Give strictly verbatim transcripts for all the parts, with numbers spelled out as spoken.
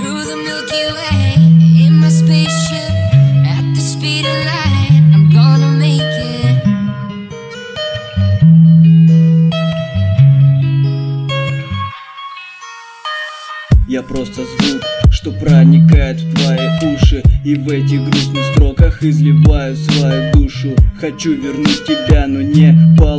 Through the Milky Way, in my spaceship, at the speed of light, I'm gonna make it. Я просто звук, что проникает в твои уши, и в этих грустных строках изливаю свою душу. Хочу вернуть тебя, но не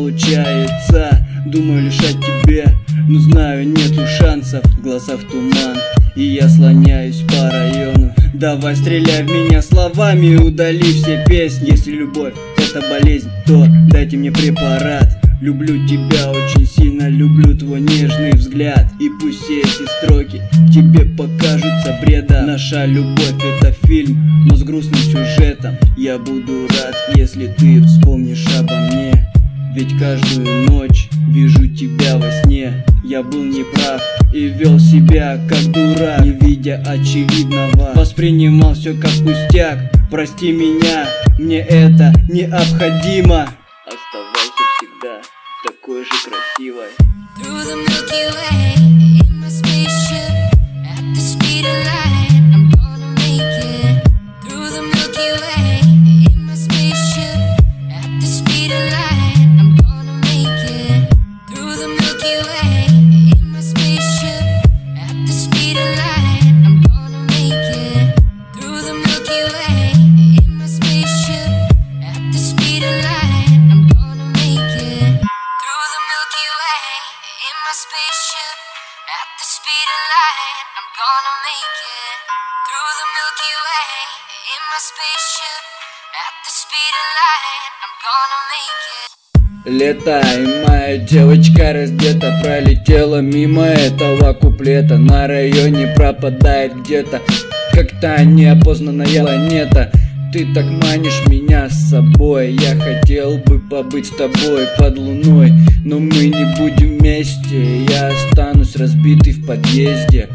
получается. Думаю лишь о тебе, но знаю, нету шансов. В глазах туман, и я слоняюсь по району. Давай стреляй в меня словами, удали все песни. Если любовь это болезнь, то дайте мне препарат. Люблю тебя очень сильно, люблю твой нежный взгляд. И пусть все эти строки тебе покажутся бредом. Наша любовь это фильм, но с грустным сюжетом. Я буду рад, если ты вспомнишь обо мне. Ведь каждую ночь вижу тебя во сне. Я был неправ и вел себя как дурак, не видя очевидного. Воспринимал все как пустяк. Прости меня, мне это необходимо. Оставайся всегда такой же красивой. Through the Milky Way, in my spaceship, at the speed of light, I'm gonna make it. Through the Milky Way, in my spaceship, at the speed of light, I'm gonna make it. Through the Milky Way, in my spaceship, at the speed of light, I'm gonna make it. Through the Milky Way, in my spaceship, at the speed of light, I'm gonna make it. Through the Milky Way, in my spaceship, at the speed of light, I'm gonna make it. Through the Milky Way, in my spaceship, at the speed of light, I'm gonna make it. Лето, и моя девочка раздета пролетела мимо этого куплета. На районе пропадает где-то как-то неопознанная планета. Ты так манишь меня с собой. Я хотел бы побыть с тобой под луной, но мы не будем вместе. Я останусь разбитый в подъезде.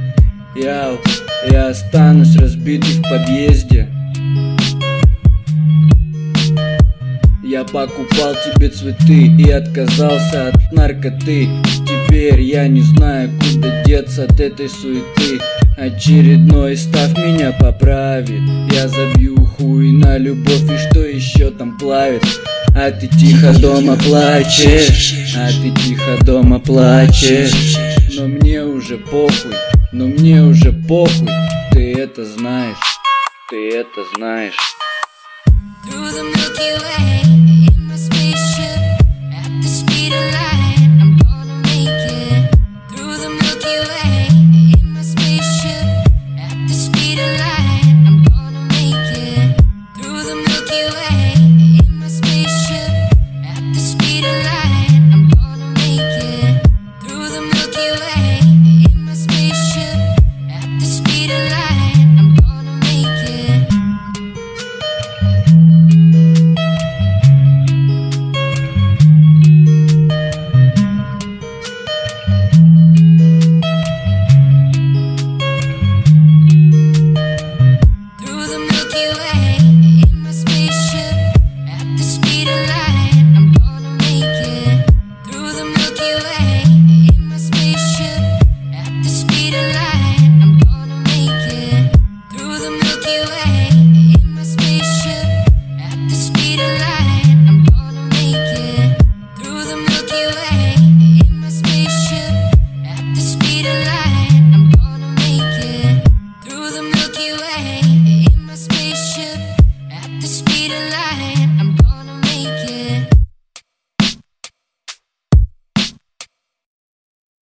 Я, я останусь разбитый в подъезде. Я покупал тебе цветы и отказался от наркоты. Теперь я не знаю, куда деться от этой суеты. Очередной став меня поправит. Я забью хуй на любовь и что еще там плавит. А ты тихо дома плачешь, а ты тихо дома плачешь. Но мне уже похуй, но мне уже похуй. Ты это знаешь, ты это знаешь. Through the Milky Way, in my spaceship, at the speed of light.